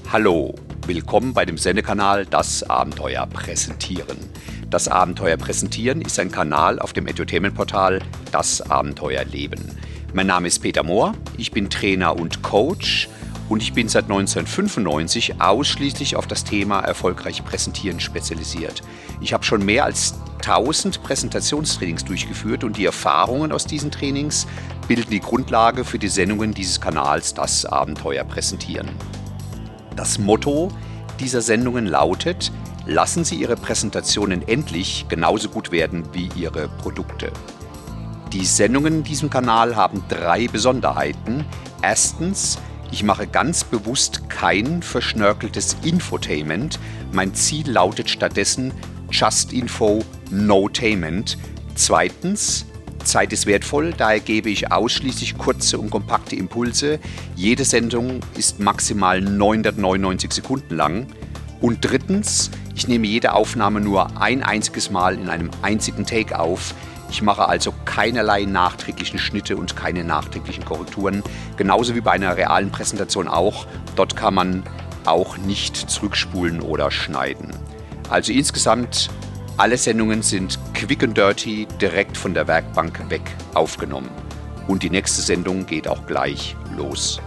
Hallo, willkommen bei dem Sendekanal Das Abenteuer Präsentieren. Das Abenteuer Präsentieren ist ein Kanal auf dem Edutainment-Portal Das Abenteuer Leben. Mein Name ist Peter Mohr, ich bin Trainer und Coach und ich bin seit 1995 ausschließlich auf das Thema erfolgreich Präsentieren spezialisiert. Ich habe schon mehr als 1000 Präsentationstrainings durchgeführt und die Erfahrungen aus diesen Trainings bilden die Grundlage für die Sendungen dieses Kanals Das Abenteuer Präsentieren. Das Motto dieser Sendungen lautet: Lassen Sie Ihre Präsentationen endlich genauso gut werden wie Ihre Produkte. Die Sendungen in diesem Kanal haben 3 Besonderheiten. Erstens, ich mache ganz bewusst kein verschnörkeltes Infotainment. Mein Ziel lautet stattdessen Just Info, No Tainment. Zweitens, Zeit ist wertvoll, daher gebe ich ausschließlich kurze und kompakte Impulse. Jede Sendung ist maximal 999 Sekunden lang. Und drittens, ich nehme jede Aufnahme nur ein einziges Mal in einem einzigen Take auf. Ich mache also keinerlei nachträglichen Schnitte und keine nachträglichen Korrekturen. Genauso wie bei einer realen Präsentation auch. Dort kann man auch nicht zurückspulen oder schneiden. Also insgesamt, alle Sendungen sind quick and dirty, direkt von der Werkbank weg aufgenommen. Und die nächste Sendung geht auch gleich los.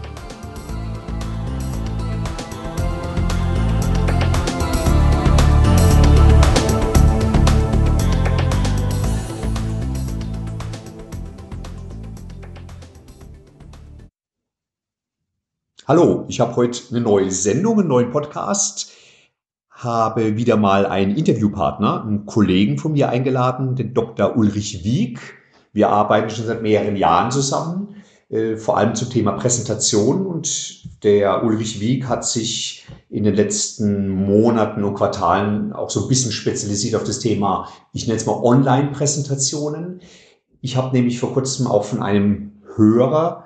Hallo, ich habe heute eine neue Sendung, einen neuen Podcast. Habe wieder mal einen Interviewpartner, einen Kollegen von mir eingeladen, den Dr. Ulrich Wieck. Wir arbeiten schon seit mehreren Jahren zusammen, vor allem zum Thema Präsentation. Und der Ulrich Wieck hat sich in den letzten Monaten und Quartalen auch so ein bisschen spezialisiert auf das Thema, ich nenne es mal Online-Präsentationen. Ich habe nämlich vor kurzem auch von einem Hörer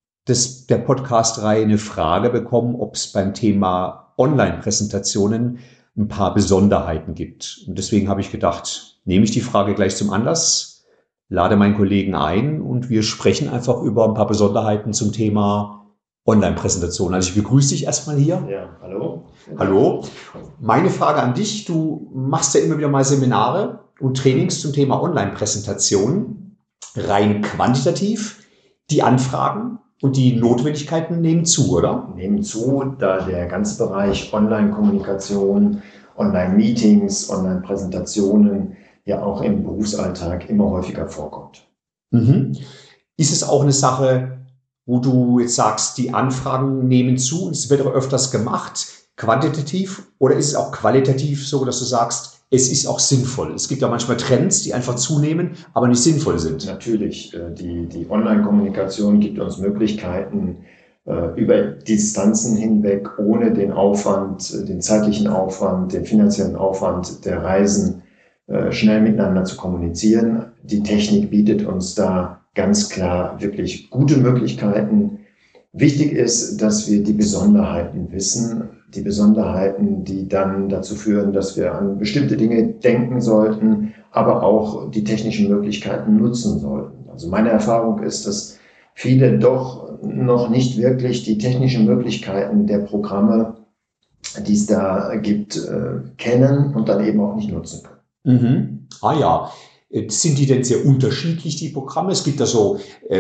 der Podcast-Reihe eine Frage bekommen, ob es beim Thema Online-Präsentationen ein paar Besonderheiten gibt. Und deswegen habe ich gedacht, nehme ich die Frage gleich zum Anlass, lade meinen Kollegen ein und wir sprechen einfach über ein paar Besonderheiten zum Thema Online-Präsentation. Also ich begrüße dich erstmal hier. Ja, hallo. Hallo. Meine Frage an dich, du machst ja immer wieder mal Seminare und Trainings zum Thema Online-Präsentation. Rein quantitativ, die Anfragen und die Notwendigkeiten nehmen zu, oder? Nehmen zu, da der ganze Bereich Online-Kommunikation, Online-Meetings, Online-Präsentationen ja auch im Berufsalltag immer häufiger vorkommt. Mhm. Ist es auch eine Sache, wo du jetzt sagst, die Anfragen nehmen zu und es wird auch öfters gemacht, quantitativ, oder ist es auch qualitativ so, dass du sagst, es ist auch sinnvoll? Es gibt ja manchmal Trends, die einfach zunehmen, aber nicht sinnvoll sind. Natürlich, die Online-Kommunikation gibt uns Möglichkeiten, über Distanzen hinweg, ohne den Aufwand, den zeitlichen Aufwand, den finanziellen Aufwand der Reisen, schnell miteinander zu kommunizieren. Die Technik bietet uns da ganz klar wirklich gute Möglichkeiten. Wichtig ist, dass wir die Besonderheiten wissen, die Besonderheiten, die dann dazu führen, dass wir an bestimmte Dinge denken sollten, aber auch die technischen Möglichkeiten nutzen sollten. Also meine Erfahrung ist, dass viele doch noch nicht wirklich die technischen Möglichkeiten der Programme, die es da gibt, kennen und dann eben auch nicht nutzen können. Mhm. Ah ja. Sind die denn sehr unterschiedlich, die Programme? Es gibt da so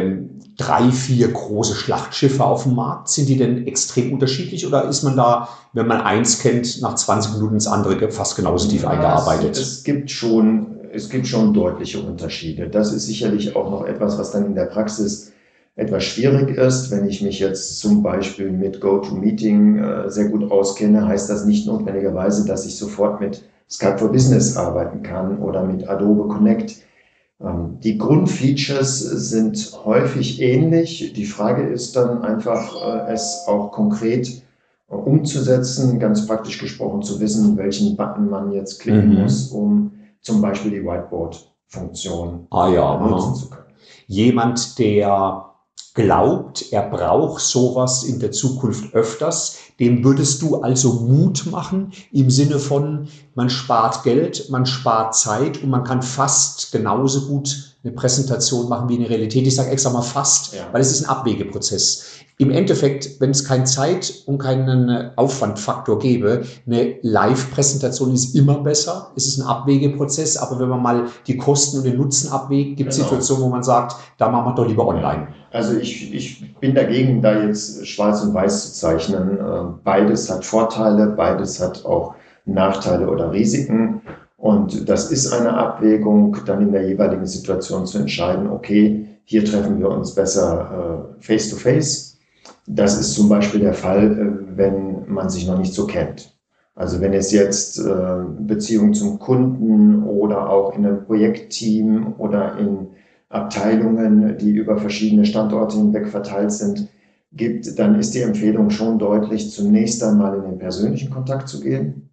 3, 4 große Schlachtschiffe auf dem Markt. Sind die denn extrem unterschiedlich oder ist man da, wenn man eins kennt, nach 20 Minuten ins andere fast genauso tief eingearbeitet? Es gibt schon deutliche Unterschiede. Das ist sicherlich auch noch etwas, was dann in der Praxis etwas schwierig ist. Wenn ich mich jetzt zum Beispiel mit GoToMeeting sehr gut auskenne, heißt das nicht notwendigerweise, dass ich sofort mit Skype for Business arbeiten kann oder mit Adobe Connect. Die Grundfeatures sind häufig ähnlich. Die Frage ist dann einfach, es auch konkret umzusetzen, ganz praktisch gesprochen zu wissen, welchen Button man jetzt klicken muss, um zum Beispiel die Whiteboard-Funktion nutzen zu können. Jemand, der glaubt, er braucht sowas in der Zukunft öfters, dem würdest du also Mut machen im Sinne von, man spart Geld, man spart Zeit und man kann fast genauso gut eine Präsentation machen wie eine Realität. Ich sage extra mal fast, weil es ist ein Abwägeprozess. im Endeffekt, wenn es keine Zeit und keinen Aufwandfaktor gäbe, eine Live-Präsentation ist immer besser. Es ist ein Abwägeprozess, aber wenn man mal die Kosten und den Nutzen abwägt, gibt es Situationen, wo man sagt, da machen wir doch lieber online. Also ich bin dagegen, da jetzt schwarz und weiß zu zeichnen. Beides hat Vorteile, beides hat auch Nachteile oder Risiken. Und das ist eine Abwägung, dann in der jeweiligen Situation zu entscheiden, okay, hier treffen wir uns besser face-to-face. Das ist zum Beispiel der Fall, wenn man sich noch nicht so kennt. Also wenn es jetzt Beziehungen zum Kunden oder auch in einem Projektteam oder in Abteilungen, die über verschiedene Standorte hinweg verteilt sind, gibt, dann ist die Empfehlung schon deutlich, zunächst einmal in den persönlichen Kontakt zu gehen.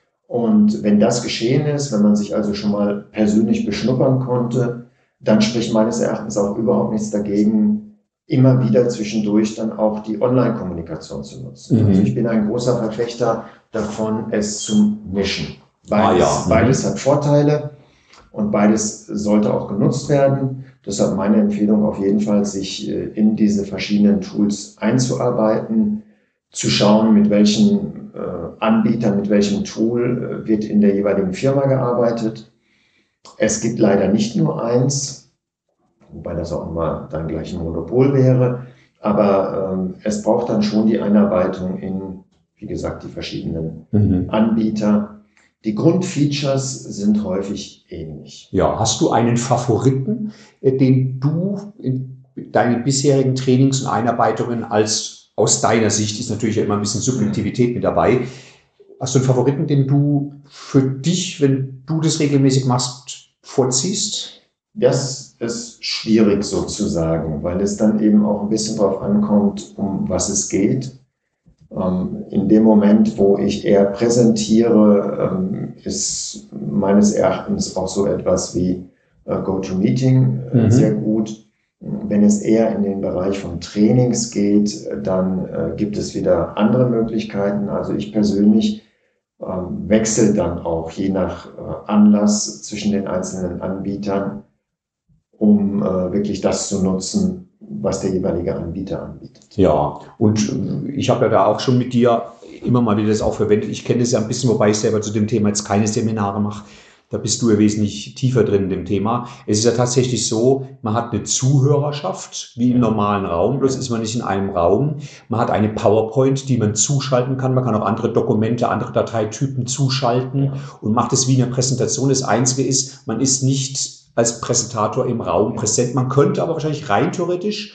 Und wenn das geschehen ist, wenn man sich also schon mal persönlich beschnuppern konnte, dann spricht meines Erachtens auch überhaupt nichts dagegen, immer wieder zwischendurch dann auch die Online-Kommunikation zu nutzen. Also ich bin ein großer Verfechter davon, es zu mischen. Beides hat Vorteile und beides sollte auch genutzt werden. Deshalb meine Empfehlung auf jeden Fall, sich in diese verschiedenen Tools einzuarbeiten, zu schauen, mit welchen Anbieter, mit welchem Tool wird in der jeweiligen Firma gearbeitet. Es gibt leider nicht nur eins, wobei das auch immer dann gleich ein Monopol wäre, aber es braucht dann schon die Einarbeitung in, wie gesagt, die verschiedenen Anbieter. Die Grundfeatures sind häufig ähnlich. Ja, hast du einen Favoriten, den du in deinen bisherigen Trainings und Einarbeitungen aus deiner Sicht, ist natürlich immer ein bisschen Subjektivität mit dabei, hast du einen Favoriten, den du für dich, wenn du das regelmäßig machst, vorziehst? Das ist schwierig sozusagen, weil es dann eben auch ein bisschen darauf ankommt, um was es geht. In dem Moment, wo ich eher präsentiere, ist meines Erachtens auch so etwas wie GoToMeeting sehr gut. Wenn es eher in den Bereich von Trainings geht, dann gibt es wieder andere Möglichkeiten. Also ich persönlich wechsle dann auch je nach Anlass zwischen den einzelnen Anbietern, um wirklich das zu nutzen, was der jeweilige Anbieter anbietet. Ja, und ich habe ja da auch schon mit dir immer mal wieder das auch verwendet. Ich kenne es ja ein bisschen, wobei ich selber zu dem Thema jetzt keine Seminare mache. Da bist du ja wesentlich tiefer drin in dem Thema. Es ist ja tatsächlich so, man hat eine Zuhörerschaft, wie im normalen Raum, bloß ist man nicht in einem Raum. Man hat eine PowerPoint, die man zuschalten kann. Man kann auch andere Dokumente, andere Dateitypen zuschalten und macht es wie eine Präsentation. Das Einzige ist, man ist nicht als Präsentator im Raum präsent. Man könnte aber wahrscheinlich rein theoretisch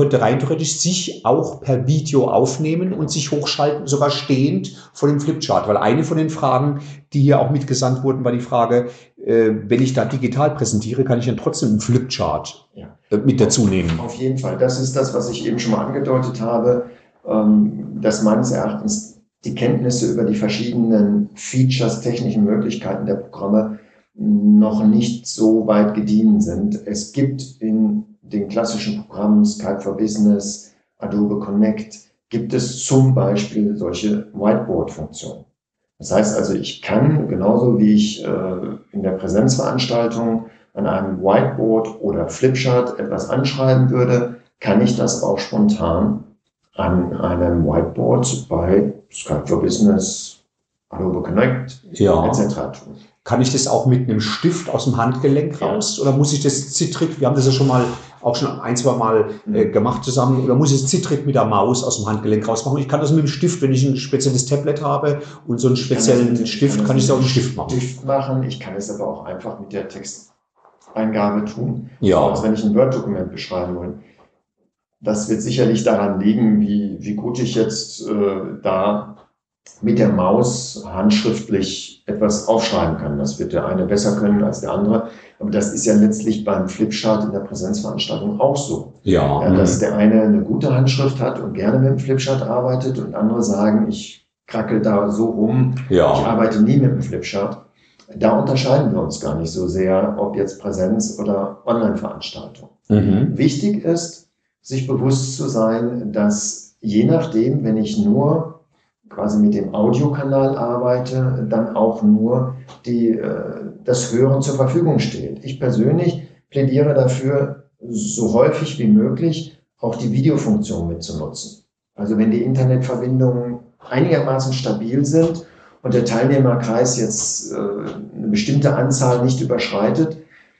sich auch per Video aufnehmen und sich hochschalten, sogar stehend vor dem Flipchart. Weil eine von den Fragen, die hier auch mitgesandt wurden, war die Frage, wenn ich da digital präsentiere, kann ich dann trotzdem einen Flipchart mit dazu nehmen? Auf jeden Fall. Das ist das, was ich eben schon mal angedeutet habe, dass meines Erachtens die Kenntnisse über die verschiedenen Features, technischen Möglichkeiten der Programme noch nicht so weit gediehen sind. Es gibt in den klassischen Programmen Skype for Business, Adobe Connect, gibt es zum Beispiel solche Whiteboard-Funktionen. Das heißt also, ich kann, genauso wie ich in der Präsenzveranstaltung an einem Whiteboard oder Flipchart etwas anschreiben würde, kann ich das auch spontan an einem Whiteboard bei Skype for Business, Adobe Connect etc. tun. Kann ich das auch mit einem Stift aus dem Handgelenk raus? Oder muss ich das zittrig, wir haben das ja schon ein, zwei Mal gemacht zusammen, oder muss ich das zittrig mit der Maus aus dem Handgelenk rausmachen? Ich kann das mit dem Stift, wenn ich ein spezielles Tablet habe und so einen speziellen Stift, kann ich das auch mit dem Stift machen. Ich kann es aber auch einfach mit der Texteingabe tun. Ja. Also wenn ich ein Word-Dokument beschreiben will. Das wird sicherlich daran liegen, wie gut ich jetzt da mit der Maus handschriftlich etwas aufschreiben kann. Das wird der eine besser können als der andere. Aber das ist ja letztlich beim Flipchart in der Präsenzveranstaltung auch so. Dass der eine gute Handschrift hat und gerne mit dem Flipchart arbeitet und andere sagen, ich krackel da so rum, ich arbeite nie mit dem Flipchart. Da unterscheiden wir uns gar nicht so sehr, ob jetzt Präsenz- oder Online-Veranstaltung. Wichtig ist, sich bewusst zu sein, dass je nachdem, wenn ich nur quasi mit dem Audiokanal arbeite, dann auch nur das Hören zur Verfügung steht. Ich persönlich plädiere dafür, so häufig wie möglich auch die Videofunktion mitzunutzen. Also wenn die Internetverbindungen einigermaßen stabil sind und der Teilnehmerkreis jetzt eine bestimmte Anzahl nicht überschreitet,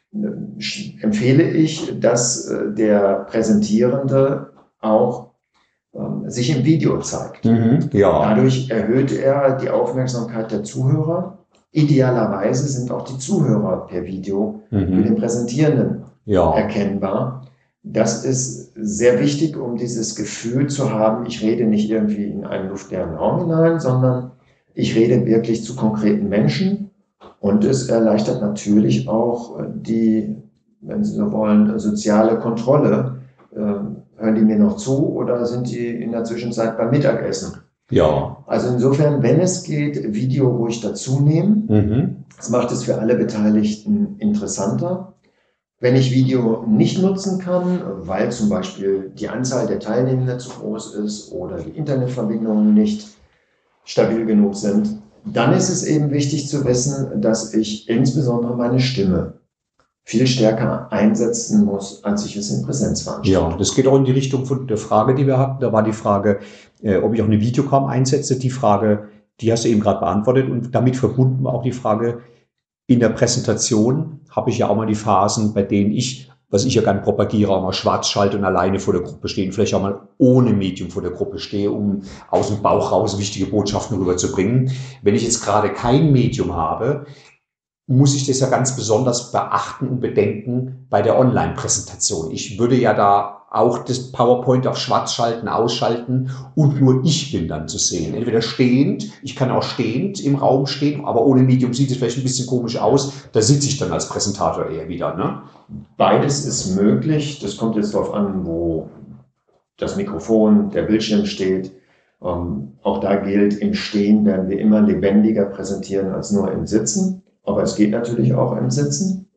empfehle ich, dass der Präsentierende auch sich im Video zeigt. Ja. Dadurch erhöht er die Aufmerksamkeit der Zuhörer. Idealerweise sind auch die Zuhörer per Video für den Präsentierenden erkennbar. Das ist sehr wichtig, um dieses Gefühl zu haben, ich rede nicht irgendwie in einen luftleeren Raum hinein, sondern ich rede wirklich zu konkreten Menschen. Und es erleichtert natürlich auch die, wenn Sie so wollen, soziale Kontrolle. Hören die mir noch zu oder sind die in der Zwischenzeit beim Mittagessen? Ja. Also insofern, wenn es geht, Video ruhig dazu nehmen. Das macht es für alle Beteiligten interessanter. Wenn ich Video nicht nutzen kann, weil zum Beispiel die Anzahl der Teilnehmenden zu groß ist oder die Internetverbindungen nicht stabil genug sind, dann ist es eben wichtig zu wissen, dass ich insbesondere meine Stimme viel stärker einsetzen muss, als ich es in Präsenz veranstalte. Ja, das geht auch in die Richtung von der Frage, die wir hatten. Da war die Frage, ob ich auch eine Videocam einsetze. Die Frage, die hast du eben gerade beantwortet und damit verbunden auch die Frage, in der Präsentation habe ich ja auch mal die Phasen, bei denen ich, was ich ja gerne propagiere, auch mal schwarz schalte und alleine vor der Gruppe stehe, vielleicht auch mal ohne Medium vor der Gruppe stehe, um aus dem Bauch raus wichtige Botschaften rüberzubringen. Wenn ich jetzt gerade kein Medium habe, muss ich das ja ganz besonders beachten und bedenken bei der Online-Präsentation. Ich würde ja da auch das PowerPoint auf schwarz schalten, ausschalten und nur ich bin dann zu sehen. Entweder stehend, ich kann auch stehend im Raum stehen, aber ohne Medium sieht es vielleicht ein bisschen komisch aus. Da sitze ich dann als Präsentator eher wieder, ne? Beides ist möglich. Das kommt jetzt darauf an, wo das Mikrofon, der Bildschirm steht. Auch da gilt, im Stehen werden wir immer lebendiger präsentieren als nur im Sitzen. Aber es geht natürlich auch im Sitzen.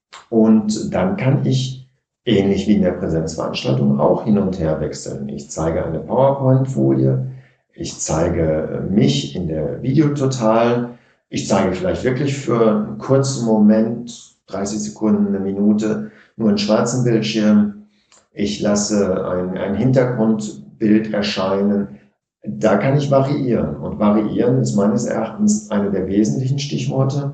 Und dann kann ich, ähnlich wie in der Präsenzveranstaltung, auch hin und her wechseln. Ich zeige eine PowerPoint-Folie, ich zeige mich in der Videototalen, ich zeige vielleicht wirklich für einen kurzen Moment, 30 Sekunden, eine Minute, nur einen schwarzen Bildschirm. Ich lasse ein Hintergrundbild erscheinen. Da kann ich variieren. Und variieren ist meines Erachtens eine der wesentlichen Stichworte.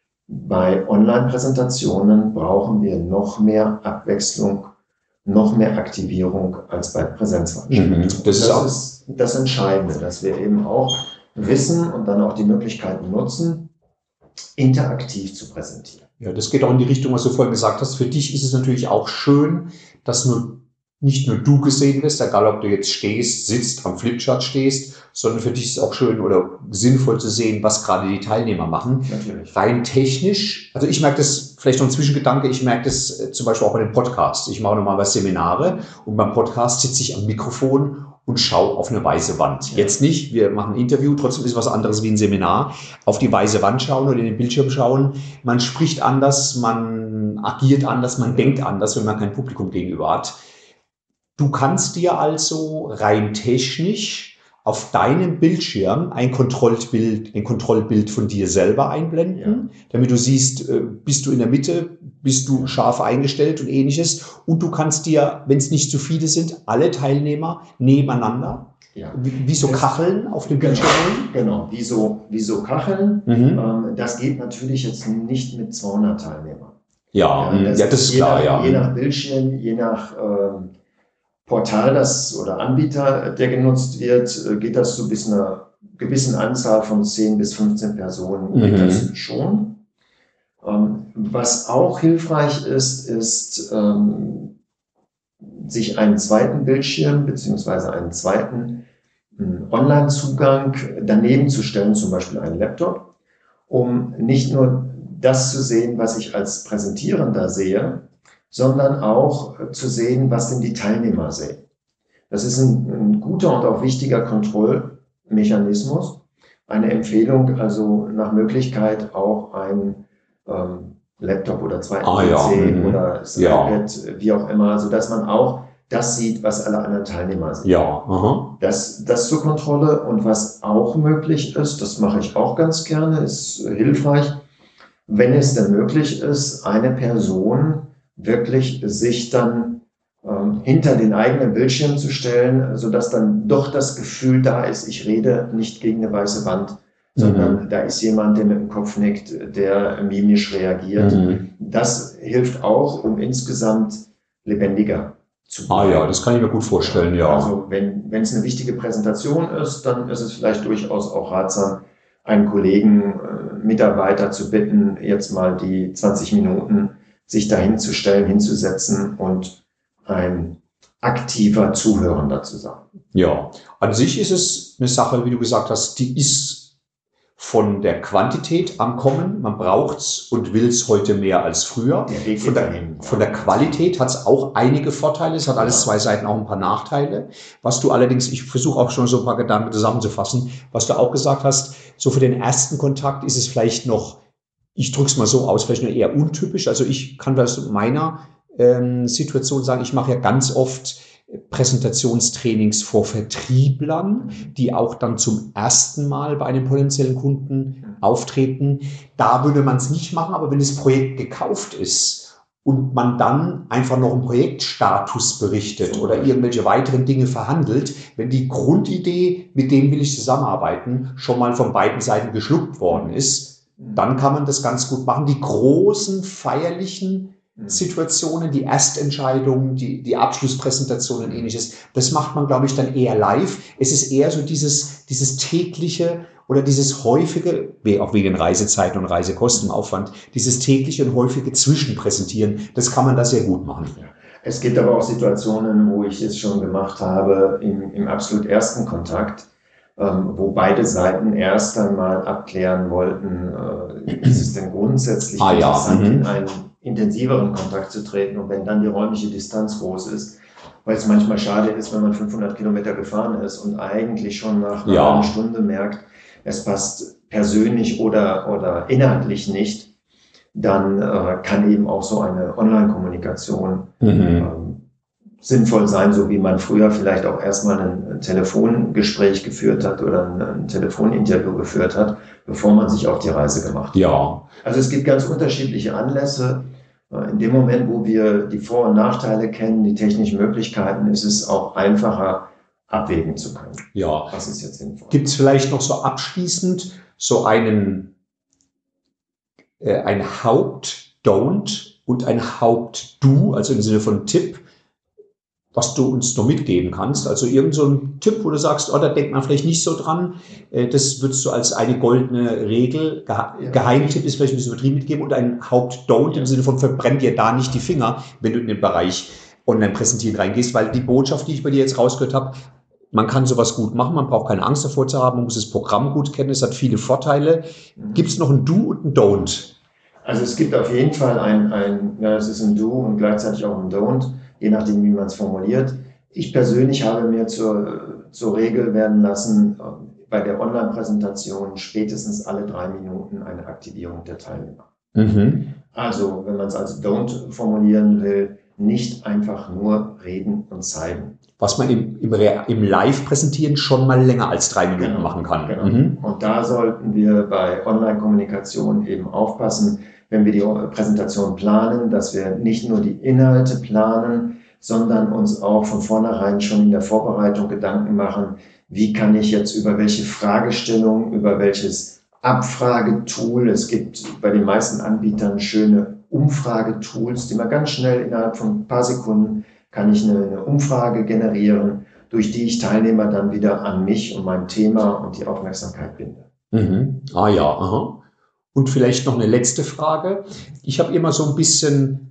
Bei Online-Präsentationen brauchen wir noch mehr Abwechslung, noch mehr Aktivierung als bei Präsenzveranstaltungen. Das ist das Entscheidende, dass wir eben auch wissen und dann auch die Möglichkeiten nutzen, interaktiv zu präsentieren. Ja, das geht auch in die Richtung, was du vorhin gesagt hast. Für dich ist es natürlich auch schön, dass nicht nur du gesehen wirst, egal ob du jetzt stehst, sitzt, am Flipchart stehst, sondern für dich ist es auch schön oder sinnvoll zu sehen, was gerade die Teilnehmer machen. Natürlich. Rein technisch, also ich merke das, vielleicht noch ein Zwischengedanke, ich merke das zum Beispiel auch bei den Podcasts. Ich mache normalerweise Seminare und beim Podcast sitze ich am Mikrofon und schaue auf eine weiße Wand. Ja. Jetzt nicht, wir machen ein Interview, trotzdem ist es was anderes wie ein Seminar. Auf die weiße Wand schauen oder in den Bildschirm schauen. Man spricht anders, man agiert anders, man denkt anders, wenn man kein Publikum gegenüber hat. Du kannst dir also rein technisch auf deinem Bildschirm ein Kontrollbild von dir selber einblenden, damit du siehst, bist du in der Mitte, bist du scharf eingestellt und ähnliches. Und du kannst dir, wenn es nicht zu viele sind, alle Teilnehmer nebeneinander, wie so Kacheln auf dem Bildschirm. Genau, wie so Kacheln. Das geht natürlich jetzt nicht mit 200 Teilnehmern. Ja, das ist klar. Je nach Bildschirm, je nach Portal oder Anbieter, der genutzt wird, geht das so bis einer gewissen Anzahl von 10 bis 15 Personen geht das schon. Was auch hilfreich ist, sich einen zweiten Bildschirm beziehungsweise einen zweiten Online-Zugang daneben zu stellen, zum Beispiel einen Laptop, um nicht nur das zu sehen, was ich als Präsentierender sehe, sondern auch zu sehen, was denn die Teilnehmer sehen. Das ist ein guter und auch wichtiger Kontrollmechanismus. Eine Empfehlung, also nach Möglichkeit auch ein Laptop oder zweiten PC oder das iPad, wie auch immer, sodass man auch das sieht, was alle anderen Teilnehmer sehen. Das zur Kontrolle. Und was auch möglich ist, das mache ich auch ganz gerne, ist hilfreich, wenn es denn möglich ist, eine Person wirklich sich dann hinter den eigenen Bildschirm zu stellen, sodass dann doch das Gefühl da ist, ich rede nicht gegen eine weiße Wand, sondern da ist jemand, der mit dem Kopf nickt, der mimisch reagiert. Das hilft auch, um insgesamt lebendiger zu bleiben. Ja, das kann ich mir gut vorstellen, ja. Also wenn es eine wichtige Präsentation ist, dann ist es vielleicht durchaus auch ratsam, einen Kollegen, Mitarbeiter zu bitten, jetzt mal die 20 Minuten sich dahin zu stellen, hinzusetzen und ein aktiver Zuhörender zu sein. Ja, an sich ist es eine Sache, wie du gesagt hast, die ist von der Quantität am Kommen. Man braucht's und will's heute mehr als früher. Von der Qualität hat's auch einige Vorteile. Es hat alles zwei Seiten, auch ein paar Nachteile. Was du allerdings, ich versuche auch schon so ein paar Gedanken zusammenzufassen, was du auch gesagt hast, so für den ersten Kontakt ist es vielleicht noch, ich drück's mal so aus, vielleicht nur eher untypisch. Also ich kann das in meiner Situation sagen, ich mache ja ganz oft Präsentationstrainings vor Vertrieblern, die auch dann zum ersten Mal bei einem potenziellen Kunden auftreten. Da würde man es nicht machen, aber wenn das Projekt gekauft ist und man dann einfach noch einen Projektstatus berichtet oder irgendwelche weiteren Dinge verhandelt, wenn die Grundidee, mit dem will ich zusammenarbeiten, schon mal von beiden Seiten geschluckt worden ist, dann kann man das ganz gut machen. Die großen, feierlichen Situationen, die Erstentscheidungen, die Abschlusspräsentationen und ähnliches, das macht man, glaube ich, dann eher live. Es ist eher so dieses tägliche oder dieses häufige, auch wegen den Reisezeiten und Reisekostenaufwand, dieses tägliche und häufige Zwischenpräsentieren, das kann man da sehr gut machen. Es gibt aber auch Situationen, wo ich es schon gemacht habe, im absolut ersten Kontakt, wo beide Seiten erst einmal abklären wollten, ist es denn grundsätzlich interessant, in einen intensiveren Kontakt zu treten, und wenn dann die räumliche Distanz groß ist, weil es manchmal schade ist, wenn man 500 Kilometer gefahren ist und eigentlich schon nach einer halben Stunde merkt, es passt persönlich oder inhaltlich nicht, dann kann eben auch so eine Online-Kommunikation sinnvoll sein, so wie man früher vielleicht auch erstmal ein Telefongespräch geführt hat oder ein Telefoninterview geführt hat, bevor man sich auf die Reise gemacht hat. Ja. Also es gibt ganz unterschiedliche Anlässe. In dem Moment, wo wir die Vor- und Nachteile kennen, die technischen Möglichkeiten, ist es auch einfacher, abwägen zu können. Ja. Was ist jetzt sinnvoll? Gibt es vielleicht noch so abschließend so ein Haupt-Don't und ein Haupt-Do, also im Sinne von Tipp, was du uns noch mitgeben kannst? Also irgend so ein Tipp, wo du sagst, da denkt man vielleicht nicht so dran. Das würdest du als eine goldene Regel, Geheimtipp ist vielleicht ein bisschen übertrieben mitgeben, und ein Haupt-Don't im Sinne von verbrenn dir da nicht die Finger, wenn du in den Bereich Online-Präsentieren reingehst, weil die Botschaft, die ich bei dir jetzt rausgehört habe, man kann sowas gut machen, man braucht keine Angst davor zu haben, man muss das Programm gut kennen, es hat viele Vorteile. Gibt es noch ein Do und ein Don't? Also es gibt auf jeden Fall es ist ein Do und gleichzeitig auch ein Don't, je nachdem, wie man es formuliert. Ich persönlich habe mir zur Regel werden lassen, bei der Online-Präsentation spätestens alle 3 Minuten eine Aktivierung der Teilnehmer. Also, wenn man es als Don't formulieren will, nicht einfach nur reden und zeigen. Was man im Live-Präsentieren schon mal länger als 3 Minuten machen kann. Genau. Und da sollten wir bei Online-Kommunikation eben aufpassen, wenn wir die Präsentation planen, dass wir nicht nur die Inhalte planen, sondern uns auch von vornherein schon in der Vorbereitung Gedanken machen, wie kann ich jetzt über welche Fragestellung, über welches Abfragetool, es gibt bei den meisten Anbietern schöne Umfragetools, die man ganz schnell innerhalb von ein paar Sekunden kann ich eine Umfrage generieren, durch die ich Teilnehmer dann wieder an mich und mein Thema und die Aufmerksamkeit binde. Und vielleicht noch eine letzte Frage. Ich habe immer so ein bisschen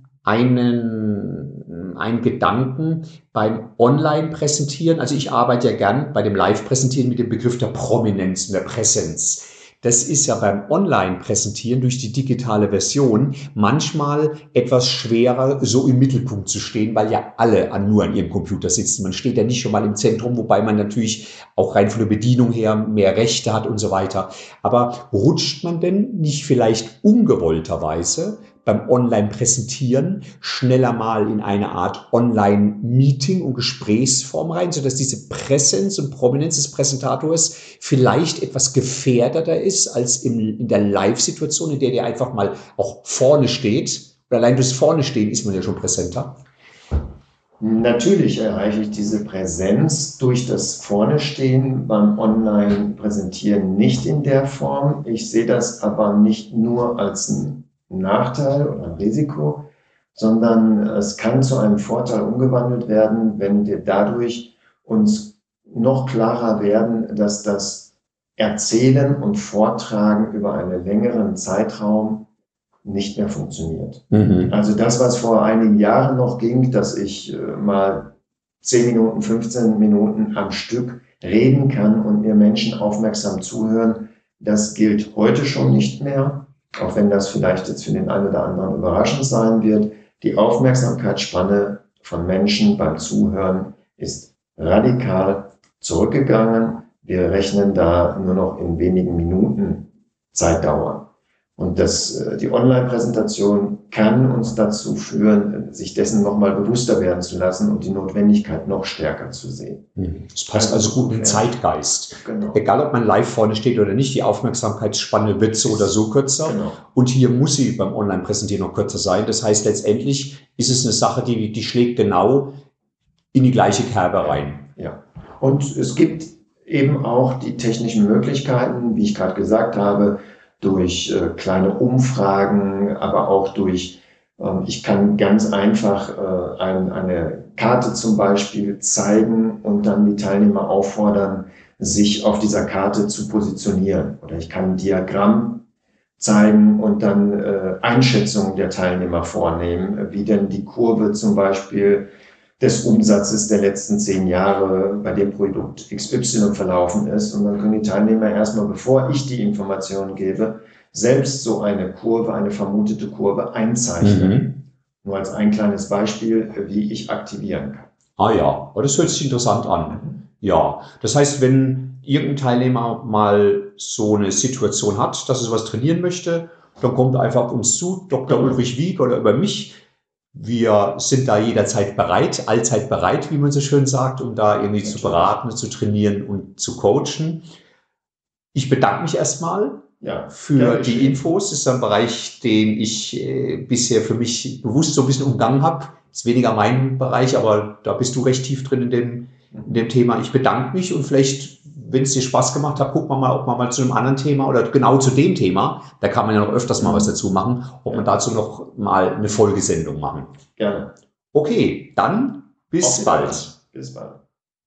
einen Gedanken beim Online-Präsentieren. Also ich arbeite ja gern bei dem Live-Präsentieren mit dem Begriff der Prominenz und der Präsenz. Das ist ja beim Online-Präsentieren durch die digitale Version manchmal etwas schwerer, so im Mittelpunkt zu stehen, weil ja alle nur an ihrem Computer sitzen. Man steht ja nicht schon mal im Zentrum, wobei man natürlich auch rein von der Bedienung her mehr Rechte hat und so weiter. Aber rutscht man denn nicht vielleicht ungewollterweise beim Online-Präsentieren schneller mal in eine Art Online-Meeting und Gesprächsform rein, sodass diese Präsenz und Prominenz des Präsentators vielleicht etwas gefährdeter ist als in der Live-Situation, in der einfach mal auch vorne steht. Und allein durchs Vorne stehen ist man ja schon präsenter. Natürlich erreiche ich diese Präsenz durch das Vorne-Stehen beim Online-Präsentieren nicht in der Form. Ich sehe das aber nicht nur als einen Nachteil oder ein Risiko, sondern es kann zu einem Vorteil umgewandelt werden, wenn wir dadurch uns noch klarer werden, dass das Erzählen und Vortragen über einen längeren Zeitraum nicht mehr funktioniert. Also das, was vor einigen Jahren noch ging, dass ich mal 10 Minuten, 15 Minuten am Stück reden kann und mir Menschen aufmerksam zuhören, das gilt heute schon nicht mehr, auch wenn das vielleicht jetzt für den einen oder anderen überraschend sein wird. Die Aufmerksamkeitsspanne von Menschen beim Zuhören ist radikal zurückgegangen. Wir rechnen da nur noch in wenigen Minuten Zeitdauer. Und die Online-Präsentation kann uns dazu führen, sich dessen nochmal bewusster werden zu lassen und die Notwendigkeit noch stärker zu sehen. Das passt also gut in den Zeitgeist. Genau. Egal, ob man live vorne steht oder nicht, die Aufmerksamkeitsspanne wird so oder so kürzer. Genau. Und hier muss sie beim Online-Präsentieren noch kürzer sein. Das heißt, letztendlich ist es eine Sache, die schlägt genau in die gleiche Kerbe rein. Ja. Und es gibt eben auch die technischen Möglichkeiten, wie ich gerade gesagt habe, durch kleine Umfragen, aber auch durch, ich kann ganz einfach eine Karte zum Beispiel zeigen und dann die Teilnehmer auffordern, sich auf dieser Karte zu positionieren. Oder ich kann ein Diagramm zeigen und dann Einschätzungen der Teilnehmer vornehmen, wie denn die Kurve zum Beispiel des Umsatzes der letzten 10 Jahre bei dem Produkt XY verlaufen ist. Und dann können die Teilnehmer erstmal, bevor ich die Informationen gebe, selbst so eine Kurve, eine vermutete Kurve einzeichnen. Nur als ein kleines Beispiel, wie ich aktivieren kann. Ah ja, das hört sich interessant an. Ja, das heißt, wenn irgendein Teilnehmer mal so eine Situation hat, dass er sowas trainieren möchte, dann kommt er einfach auf uns zu, Dr. Ulrich Wieck oder über mich. Wir sind da jederzeit bereit, allzeit bereit, wie man so schön sagt, um da irgendwie zu beraten, zu trainieren und zu coachen. Ich bedanke mich erstmal für die Infos. Das ist ein Bereich, den ich bisher für mich bewusst so ein bisschen umgangen habe. Ist weniger mein Bereich, aber da bist du recht tief drin in dem Thema. Ich bedanke mich und vielleicht, wenn es dir Spaß gemacht hat, gucken wir mal, ob man mal zu einem anderen Thema oder genau zu dem Thema, da kann man ja noch öfters mal was dazu machen, ob man dazu noch mal eine Folgesendung machen. Gerne. Okay, dann bis bald. Bis bald.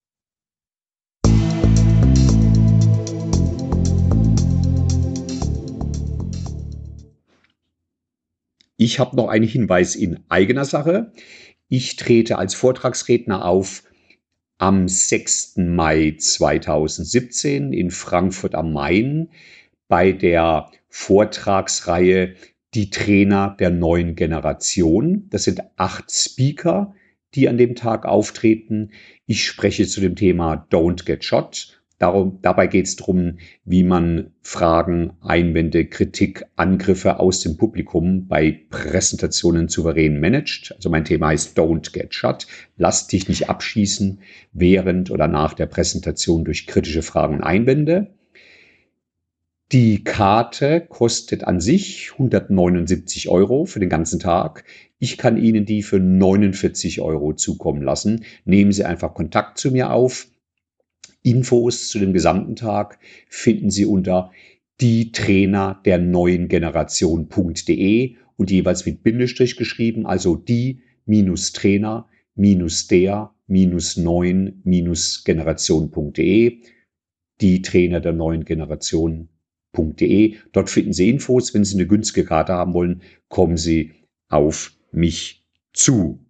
Ich habe noch einen Hinweis in eigener Sache. Ich trete als Vortragsredner auf am 6. Mai 2017 in Frankfurt am Main bei der Vortragsreihe Die Trainer der neuen Generation. Das sind 8 Speaker, die an dem Tag auftreten. Ich spreche zu dem Thema Don't Get Shot. Dabei geht es darum, wie man Fragen, Einwände, Kritik, Angriffe aus dem Publikum bei Präsentationen souverän managt. Also mein Thema heißt Don't Get Shot. Lass dich nicht abschießen während oder nach der Präsentation durch kritische Fragen und Einwände. Die Karte kostet an sich 179 € für den ganzen Tag. Ich kann Ihnen die für 49 € zukommen lassen. Nehmen Sie einfach Kontakt zu mir auf. Infos zu dem gesamten Tag finden Sie unter die-trainer der neuen Generation.de und jeweils mit Bindestrich geschrieben, also die-trainer-der-neuen-generation.de, die Trainer der neuen Generation.de. Dort finden Sie Infos. Wenn Sie eine günstige Karte haben wollen, kommen Sie auf mich zu.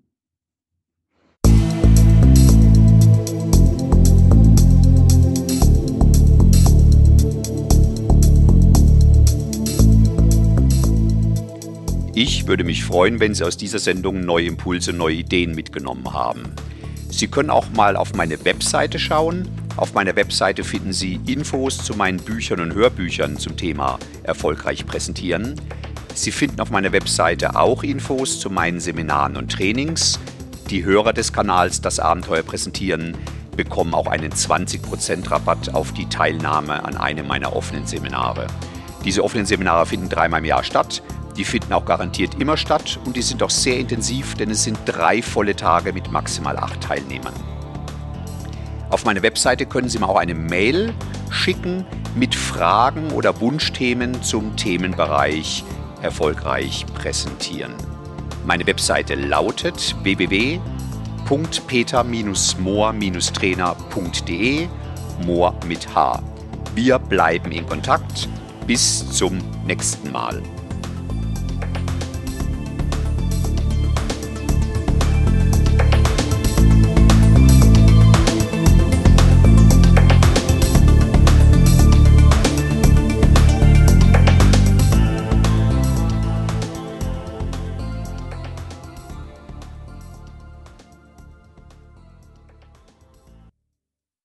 Ich würde mich freuen, wenn Sie aus dieser Sendung neue Impulse, neue Ideen mitgenommen haben. Sie können auch mal auf meine Webseite schauen. Auf meiner Webseite finden Sie Infos zu meinen Büchern und Hörbüchern zum Thema erfolgreich präsentieren. Sie finden auf meiner Webseite auch Infos zu meinen Seminaren und Trainings. Die Hörer des Kanals Das Abenteuer Präsentieren bekommen auch einen 20% Rabatt auf die Teilnahme an einem meiner offenen Seminare. Diese offenen Seminare finden 3-mal im Jahr statt. Die finden auch garantiert immer statt und die sind auch sehr intensiv, denn es sind 3 volle Tage mit maximal 8 Teilnehmern. Auf meiner Webseite können Sie mir auch eine Mail schicken mit Fragen oder Wunschthemen zum Themenbereich erfolgreich präsentieren. Meine Webseite lautet www.peter-mohr-trainer.de, Mohr mit H. Wir bleiben in Kontakt. Bis zum nächsten Mal.